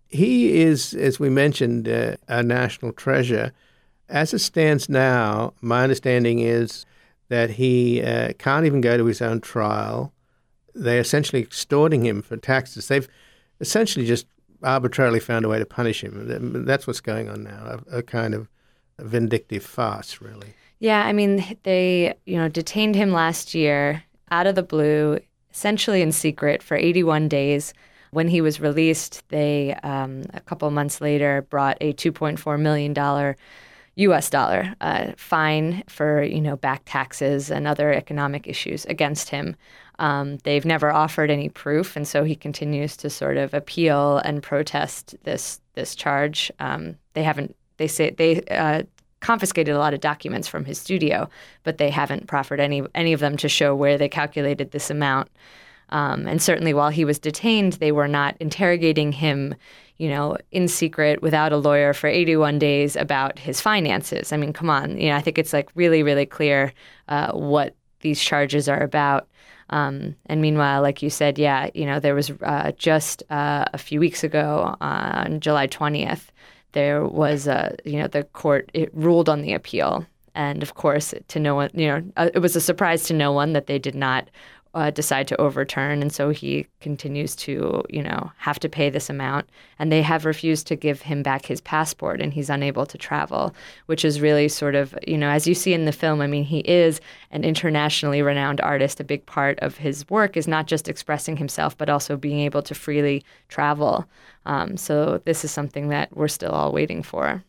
He is, as we mentioned, uh, a national treasure. As it stands now, my understanding is that he uh, can't even go to his own trial. They're essentially extorting him for taxes. They've essentially just arbitrarily found a way to punish him. That's what's going on now, a, a kind of a vindictive farce, really. Yeah, I mean, they, you know, detained him last year out of the blue, essentially in secret for eighty-one days. When he was released, they, um, a couple of months later, brought a two point four million dollars U S dollar uh, fine for, you know, back taxes and other economic issues against him. Um, they've never offered any proof, and so he continues to sort of appeal and protest this this charge. Um, they haven't. They say they uh, confiscated a lot of documents from his studio, but they haven't proffered any any of them to show where they calculated this amount. Um, and certainly, while he was detained, they were not interrogating him, you know, in secret without a lawyer for eighty-one days about his finances. I mean, come on, you know, I think it's like really, really clear uh, what these charges are about. Um, and meanwhile, like you said, yeah, you know, there was uh, just uh, a few weeks ago uh, on July twentieth, there was, uh, you know, the court, it ruled on the appeal. And of course, to no one, you know, uh, it was a surprise to no one that they did not uh, decide to overturn. And so he continues to, you know, have to pay this amount. And they have refused to give him back his passport, and he's unable to travel, which is really sort of, you know, as you see in the film, I mean, he is an internationally renowned artist. A big part of his work is not just expressing himself, but also being able to freely travel. Um, so this is something that we're still all waiting for.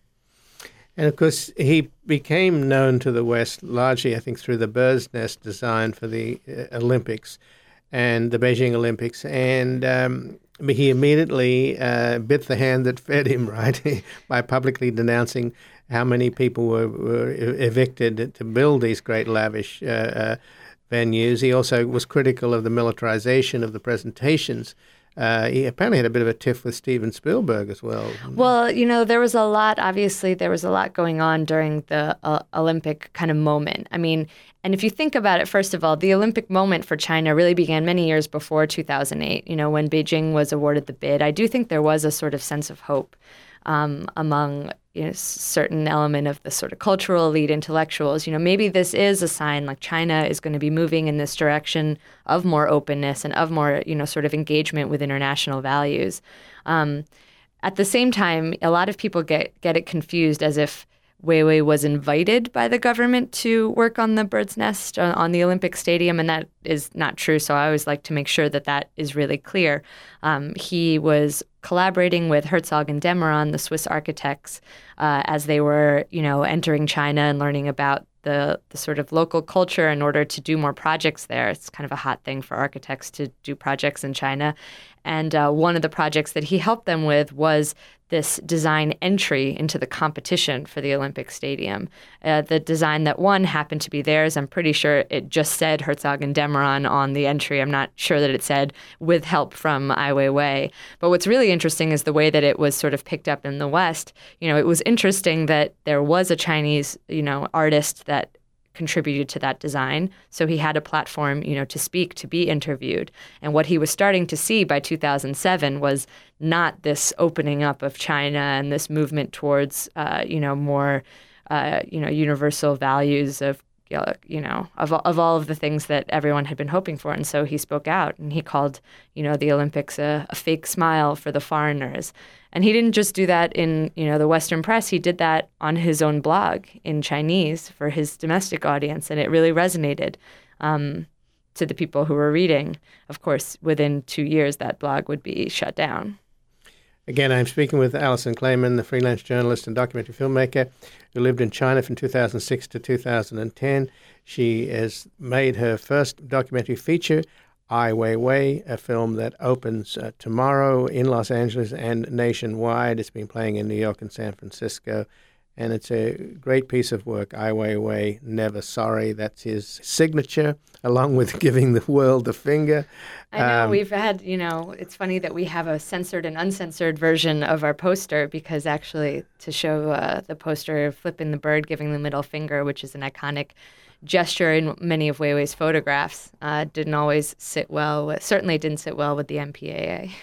And of course, he became known to the West largely, I think, through the bird's nest design for the uh, Olympics and the Beijing Olympics. And um, he immediately uh, bit the hand that fed him, right, by publicly denouncing how many people were, were evicted to build these great lavish uh, uh, venues. He also was critical of the militarization of the presentations. Uh, he apparently had a bit of a tiff with Steven Spielberg as well. Well, you know, there was a lot, obviously, there was a lot going on during the uh, Olympic kind of moment. I mean, and if you think about it, first of all, the Olympic moment for China really began many years before two thousand eight, you know, when Beijing was awarded the bid. I do think there was a sort of sense of hope um, among you know, certain element of the sort of cultural elite intellectuals. You know, maybe this is a sign like China is going to be moving in this direction of more openness and of more, you know, sort of engagement with international values. Um, at the same time, a lot of people get, get it confused as if Weiwei was invited by the government to work on the bird's nest on, on the Olympic Stadium, and that is not true. So I always like to make sure that that is really clear. Um, he was collaborating with Herzog and de Meuron, the Swiss architects, uh, as they were, you know, entering China and learning about the the sort of local culture in order to do more projects there. It's kind of a hot thing for architects to do projects in China. And uh, one of the projects that he helped them with was this design entry into the competition for the Olympic Stadium. Uh, the design that won happened to be theirs. I'm pretty sure it just said Herzog and de Meuron on the entry. I'm not sure that it said with help from Ai Weiwei. But what's really interesting is the way that it was sort of picked up in the West. You know, it was interesting that there was a Chinese, you know, artist that contributed to that design. So he had a platform, you know, to speak, to be interviewed. And what he was starting to see by two thousand seven was not this opening up of China and this movement towards, uh, you know, more, uh, you know, universal values of, you know, of, of all of the things that everyone had been hoping for. And so he spoke out and he called, you know, the Olympics a, a fake smile for the foreigners. And he didn't just do that in, you know, the Western press. He did that on his own blog in Chinese for his domestic audience. And it really resonated um, to the people who were reading. Of course, within two years, that blog would be shut down. Again, I'm speaking with Alison Clayman, the freelance journalist and documentary filmmaker who lived in China from two thousand six to two thousand ten. She has made her first documentary feature, Ai Weiwei, a film that opens uh, tomorrow in Los Angeles and nationwide. It's been playing in New York and San Francisco, and it's a great piece of work. Ai Weiwei, Never Sorry. That's his signature, along with giving the world the finger. I know, um, we've had, you know, it's funny that we have a censored and uncensored version of our poster, because actually to show uh, the poster flipping the bird, giving the middle finger, which is an iconic gesture in many of Weiwei's photographs, uh, didn't always sit well with, certainly didn't sit well with the M P A A.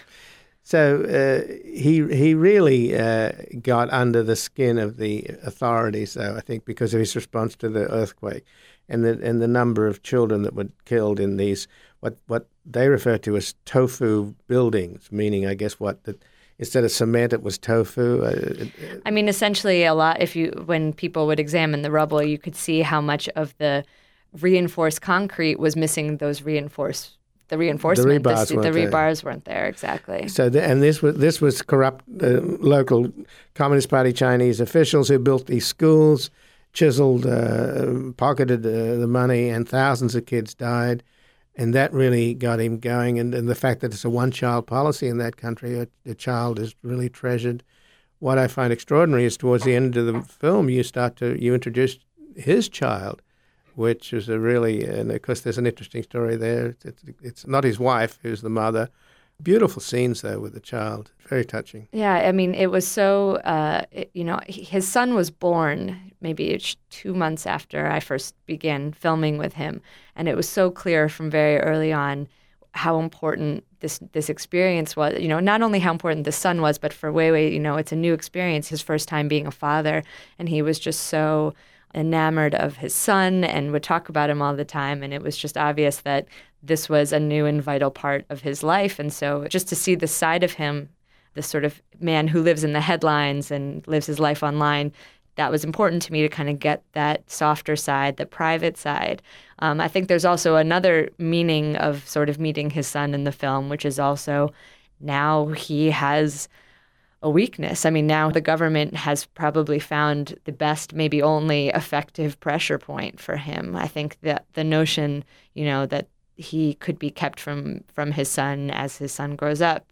So uh, he he really uh, got under the skin of the authorities, though, I think, because of his response to the earthquake and the and the number of children that were killed in these what what they refer to as tofu buildings, meaning, I guess, what that instead of cement it was tofu. Uh, I mean, essentially, a lot. If you when people would examine the rubble, you could see how much of the reinforced concrete was missing those reinforced the reinforcement, The rebars the, weren't the there. rebars weren't there exactly. So, the, and this was this was corrupt uh, local Communist Party Chinese officials who built these schools, chiseled, uh, pocketed uh, the money, and thousands of kids died. And that really got him going. And, and the fact that it's a one-child policy in that country, a, a child is really treasured. What I find extraordinary is towards the end of the film, you start to you introduce his child, which is a really, and of course there's an interesting story there. It's, it's not his wife who's the mother. Beautiful scenes though with the child, very touching. Yeah, I mean, it was so, uh, it, you know, his son was born maybe two months after I first began filming with him. And it was so clear from very early on how important this this experience was. You know, not only how important the son was, but for Weiwei, you know, it's a new experience, his first time being a father. And he was just so enamored of his son and would talk about him all the time. And it was just obvious that this was a new and vital part of his life. And so just to see the side of him, this sort of man who lives in the headlines and lives his life online, that was important to me to kind of get that softer side, the private side. Um, I think there's also another meaning of sort of meeting his son in the film, which is also now he has a weakness. I mean, now the government has probably found the best, maybe only effective pressure point for him. I think that the notion, you know, that he could be kept from, from his son as his son grows up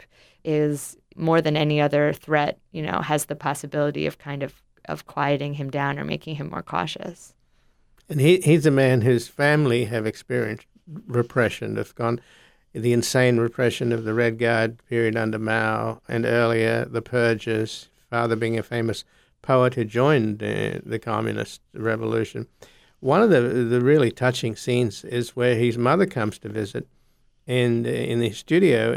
is more than any other threat, you know, has the possibility of kind of, of quieting him down or making him more cautious. And he he's a man whose family have experienced repression, have gone the insane repression of the Red Guard period under Mao and earlier, the purges, father being a famous poet who joined uh, the communist revolution. One of the the really touching scenes is where his mother comes to visit and uh, in the studio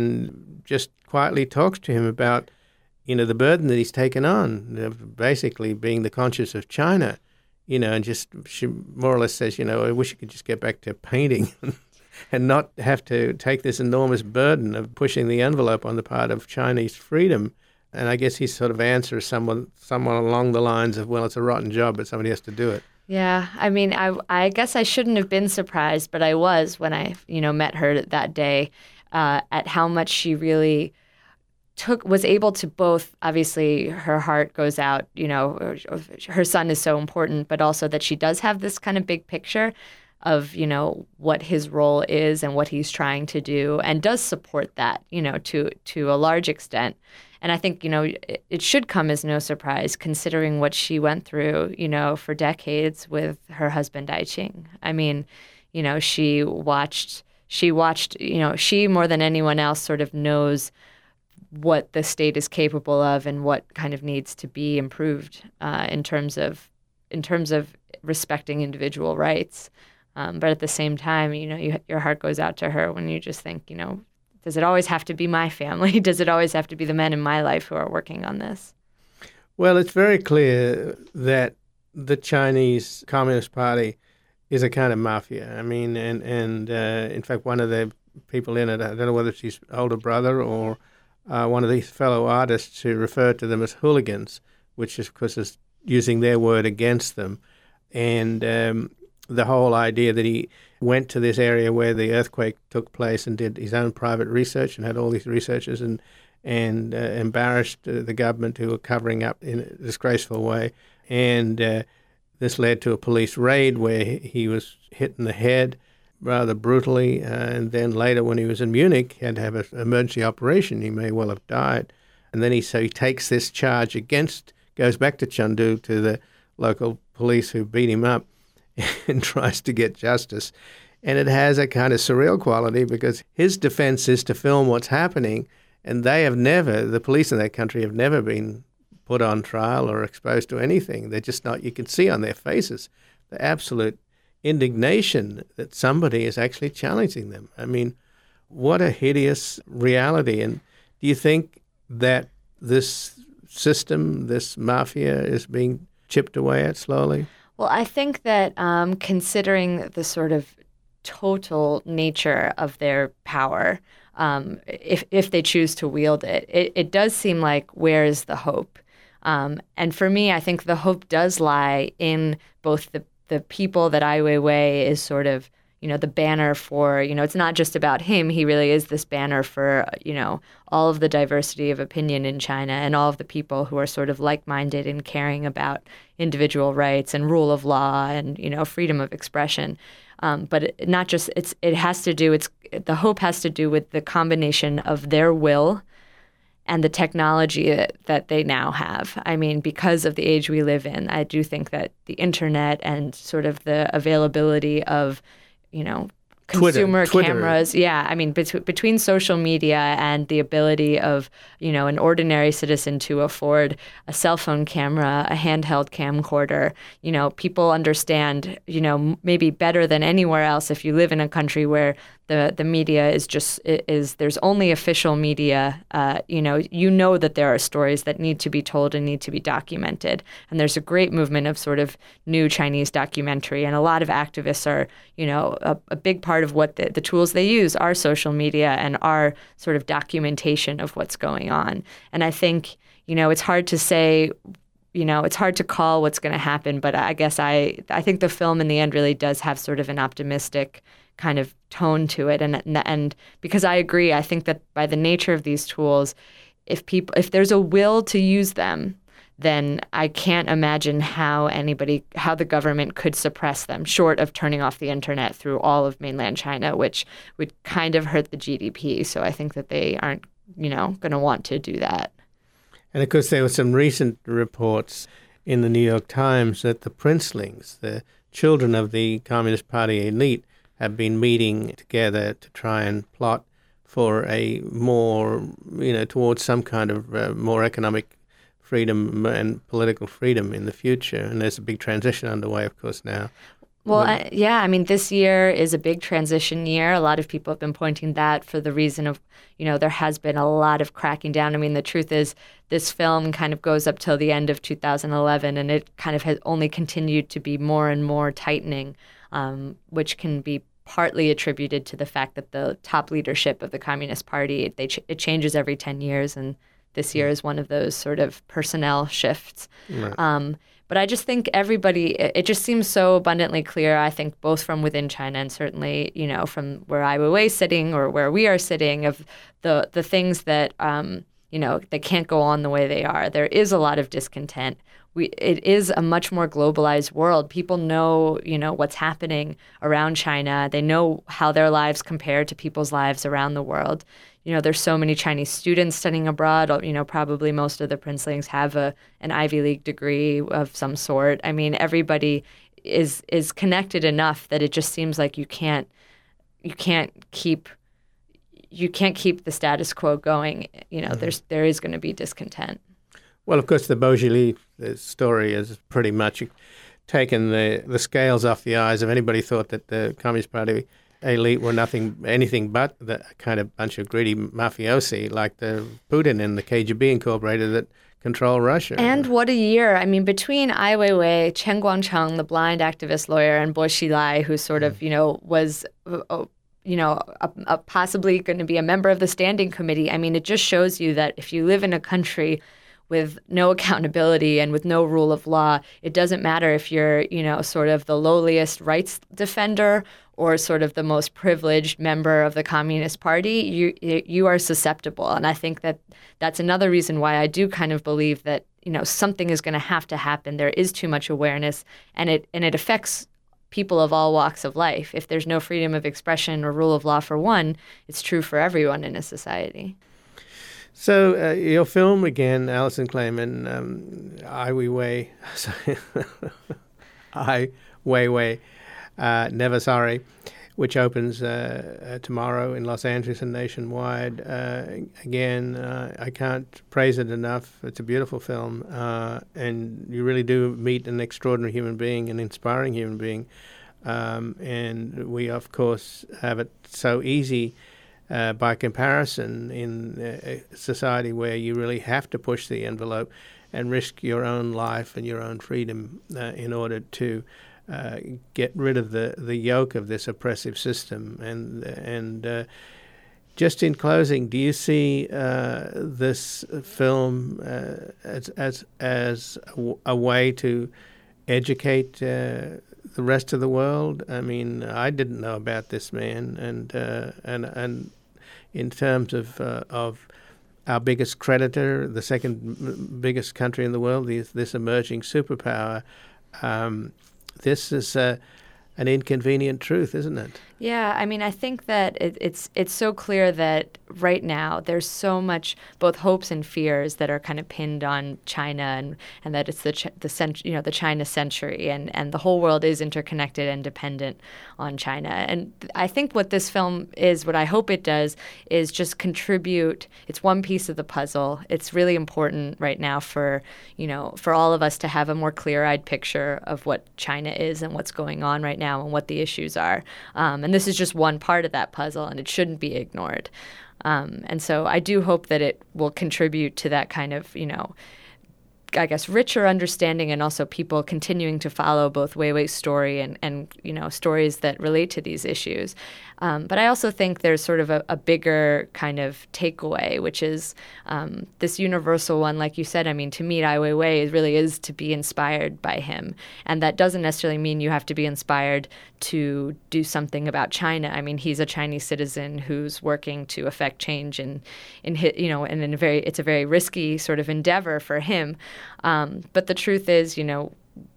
and just quietly talks to him about, you know, the burden that he's taken on, of basically being the conscience of China, you know, and just she more or less says, you know, I wish you could just get back to painting and not have to take this enormous burden of pushing the envelope on the part of Chinese freedom. And I guess his sort of answer is someone, someone along the lines of, well, it's a rotten job, but somebody has to do it. Yeah, I mean, I I guess I shouldn't have been surprised, but I was when I, you know, met her that day uh, at how much she really took, was able to both, obviously her heart goes out, you know, her son is so important, but also that she does have this kind of big picture of, you know, what his role is and what he's trying to do, and does support that, you know, to to a large extent. And I think, you know, it, it should come as no surprise considering what she went through, you know, for decades with her husband, Dai Qing. I mean, you know, she watched, she watched, you know, she more than anyone else sort of knows what the state is capable of and what kind of needs to be improved uh, in terms of in terms of respecting individual rights. Um, but at the same time, you know, you, your heart goes out to her when you just think, you know, does it always have to be my family? Does it always have to be the men in my life who are working on this? Well, it's very clear that the Chinese Communist Party is a kind of mafia. I mean, and, and uh, in fact, one of the people in it, I don't know whether it's his older brother or uh, one of these fellow artists who refer to them as hooligans, which is, of course, is using their word against them. And um, the whole idea that he went to this area where the earthquake took place and did his own private research and had all these researchers and and uh, embarrassed uh, the government who were covering up in a disgraceful way. And uh, this led to a police raid where he was hit in the head rather brutally. Uh, and then later when he was in Munich, he had to have an emergency operation. He may well have died. And then he, so he takes this charge against, goes back to Chengdu to the local police who beat him up, and tries to get justice. And it has a kind of surreal quality because his defense is to film what's happening, and they have never, the police in that country have never been put on trial or exposed to anything. They're just not, you can see on their faces the absolute indignation that somebody is actually challenging them. I mean, what a hideous reality. And do you think that this system, this mafia, is being chipped away at slowly? Well, I think that um, considering the sort of total nature of their power, um, if if they choose to wield it, it, it does seem like where is the hope? Um, and for me, I think the hope does lie in both the, the people that Ai Weiwei is sort of, you know, the banner for, you know, it's not just about him. He really is this banner for, you know, all of the diversity of opinion in China and all of the people who are sort of like-minded and caring about individual rights and rule of law and, you know, freedom of expression. Um, but it, not just, it's it has to do, it's the hope has to do with the combination of their will and the technology that, that they now have. I mean, because of the age we live in, I do think that the internet and sort of the availability of, you know, consumer Twitter, Twitter. cameras. Yeah, I mean, bet- between social media and the ability of, you know, an ordinary citizen to afford a cell phone camera, a handheld camcorder, you know, people understand, you know, maybe better than anywhere else if you live in a country where the, the media is just, is there's only official media, uh, you know, you know that there are stories that need to be told and need to be documented. And there's a great movement of sort of new Chinese documentary. And a lot of activists are, you know, a, a big part of what the, the tools they use are social media and are sort of documentation of what's going on. And I think, you know, it's hard to say, you know, it's hard to call what's going to happen, but I guess I, I think the film in the end really does have sort of an optimistic kind of tone to it. And, and because I agree, I think that by the nature of these tools, if people, if there's a will to use them, then I can't imagine how anybody, how the government could suppress them, short of turning off the internet through all of mainland China, which would kind of hurt the G D P. So I think that they aren't, you know, going to want to do that. And of course, there were some recent reports in the New York Times that the princelings, the children of the Communist Party elite, have been meeting together to try and plot for a more, you know, towards some kind of uh, more economic freedom and political freedom in the future. And there's a big transition underway, of course, now. Well, I, yeah, I mean, this year is a big transition year. A lot of people have been pointing that for the reason of, you know, there has been a lot of cracking down. I mean, the truth is this film kind of goes up till the end of two thousand eleven, and it kind of has only continued to be more and more tightening, um, which can be partly attributed to the fact that the top leadership of the Communist Party, they ch- it changes every ten years, and this year is one of those sort of personnel shifts. Right. Um, but I just think everybody, it, it just seems so abundantly clear, I think, both from within China and certainly, you know, from where Ai Weiwei is sitting or where we are sitting, of the, the things that, um, you know, they can't go on the way they are. There is a lot of discontent. We, it is a much more globalized world. People know, you know, what's happening around China. They know how their lives compare to people's lives around the world. You know, there's so many Chinese students studying abroad. You know, probably most of the princelings have a an Ivy League degree of some sort. I mean, everybody is is connected enough that it just seems like you can't you can't keep you can't keep the status quo going. You know, mm-hmm. there's there is going to be discontent. Well, of course, the Beaujolais story has pretty much taken the, the scales off the eyes of anybody thought that the Communist Party elite were nothing, anything but the kind of bunch of greedy mafiosi like the Putin and the K G B Incorporated that control Russia. And what a year. I mean, between Ai Weiwei, Chen Guangcheng, the blind activist lawyer, and Bo Xilai, who sort of, you know, was... Uh, you know, a, a possibly going to be a member of the standing committee. I mean, it just shows you that if you live in a country with no accountability and with no rule of law, it doesn't matter if you're, you know, sort of the lowliest rights defender or sort of the most privileged member of the Communist Party, you you are susceptible. And I think that that's another reason why I do kind of believe that, you know, something is going to have to happen. There is too much awareness, and it and it affects people of all walks of life. If there's no freedom of expression or rule of law for one, it's true for everyone in a society. So uh, your film again, Alison Kleiman, um, Ai Weiwei, Ai Weiwei, uh, Never Sorry, which opens uh, uh, tomorrow in Los Angeles and nationwide. Uh, again, uh, I can't praise it enough. It's a beautiful film, uh, and you really do meet an extraordinary human being, an inspiring human being. Um, and we, of course, have it so easy uh, by comparison in a society where you really have to push the envelope and risk your own life and your own freedom uh, in order to Uh, get rid of the, the yoke of this oppressive system. And and uh, just in closing, do you see uh, this film uh, as as as a, w- a way to educate uh, the rest of the world? I mean, I didn't know about this man, and uh, and and in terms of uh, of our biggest creditor, the second biggest country in the world, this, this emerging superpower, um, this is uh, an inconvenient truth, isn't it? Yeah, I mean, I think that it, it's it's so clear that right now there's so much both hopes and fears that are kind of pinned on China, and, and that it's the ch- the cent- you know the China century, and, and the whole world is interconnected and dependent on China. And I think what this film is, what I hope it does, is just contribute. It's one piece of the puzzle. It's really important right now for you know for all of us to have a more clear-eyed picture of what China is and what's going on right now and what the issues are. Um, And this is just one part of that puzzle, and it shouldn't be ignored. Um, and so I do hope that it will contribute to that kind of, you know, I guess, richer understanding, and also people continuing to follow both Weiwei's story and, and you know, stories that relate to these issues. Um, but I also think there's sort of a, a bigger kind of takeaway, which is um, this universal one, like you said. I mean, to meet Ai Weiwei really is to be inspired by him. And that doesn't necessarily mean you have to be inspired to do something about China. I mean, he's a Chinese citizen who's working to affect change in, in his, you know, and in a very, it's a very risky sort of endeavor for him. Um, but the truth is, you know,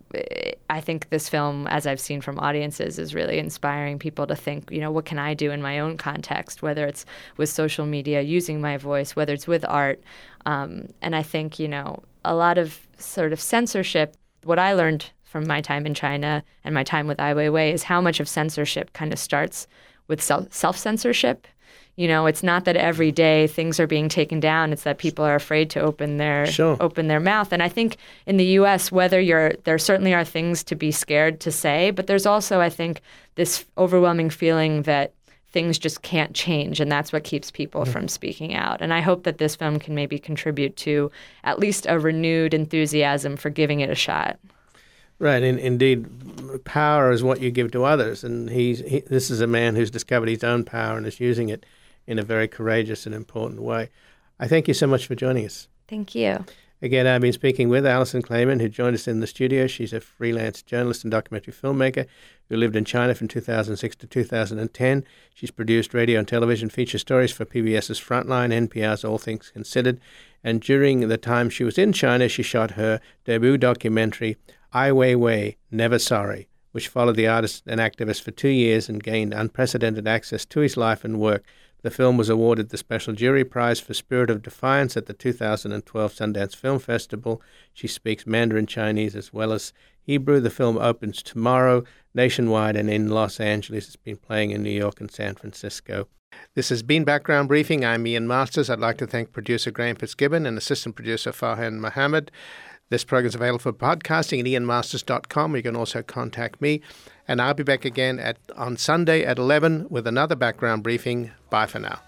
I think this film, as I've seen from audiences, is really inspiring people to think, you know, what can I do in my own context, whether it's with social media, using my voice, whether it's with art. Um, and I think, you know, a lot of sort of censorship, what I learned from my time in China and my time with Ai Weiwei is how much of censorship kind of starts with self- self-censorship. You know, it's not that every day things are being taken down. It's that people are afraid to open their sure. open their mouth. And I think in the U S, whether you're there certainly are things to be scared to say, but there's also, I think, this overwhelming feeling that things just can't change, and that's what keeps people mm. from speaking out. And I hope that this film can maybe contribute to at least a renewed enthusiasm for giving it a shot. Right, in, indeed, power is what you give to others, and he's he, this is a man who's discovered his own power and is using it in a very courageous and important way. I thank you so much for joining us. Thank you. Again, I've been speaking with Alison Clayman, who joined us in the studio. She's a freelance journalist and documentary filmmaker who lived in China from two thousand six to two thousand ten. She's produced radio and television feature stories for PBS's Frontline, N P R's All Things Considered, and during the time she was in China, she shot her debut documentary, Ai Weiwei, Never Sorry, which followed the artist and activist for two years and gained unprecedented access to his life and work. The film was awarded the Special Jury Prize for Spirit of Defiance at the two thousand twelve Sundance Film Festival. She speaks Mandarin Chinese as well as Hebrew. The film opens tomorrow nationwide and in Los Angeles. It's been playing in New York and San Francisco. This has been Background Briefing. I'm Ian Masters. I'd like to thank producer Graham Fitzgibbon and assistant producer Farhan Mohammed. This program is available for podcasting at ian masters dot com. You can also contact me. And I'll be back again at on Sunday at eleven with another Background Briefing. Bye for now.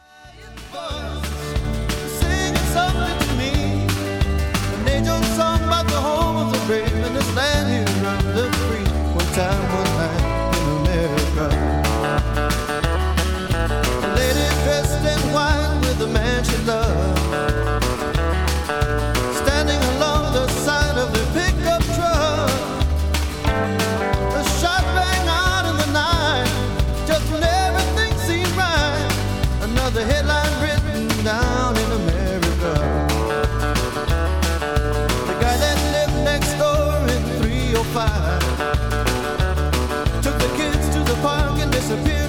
The headline written down in America. The guy that lived next door in three oh five took the kids to the park and disappeared.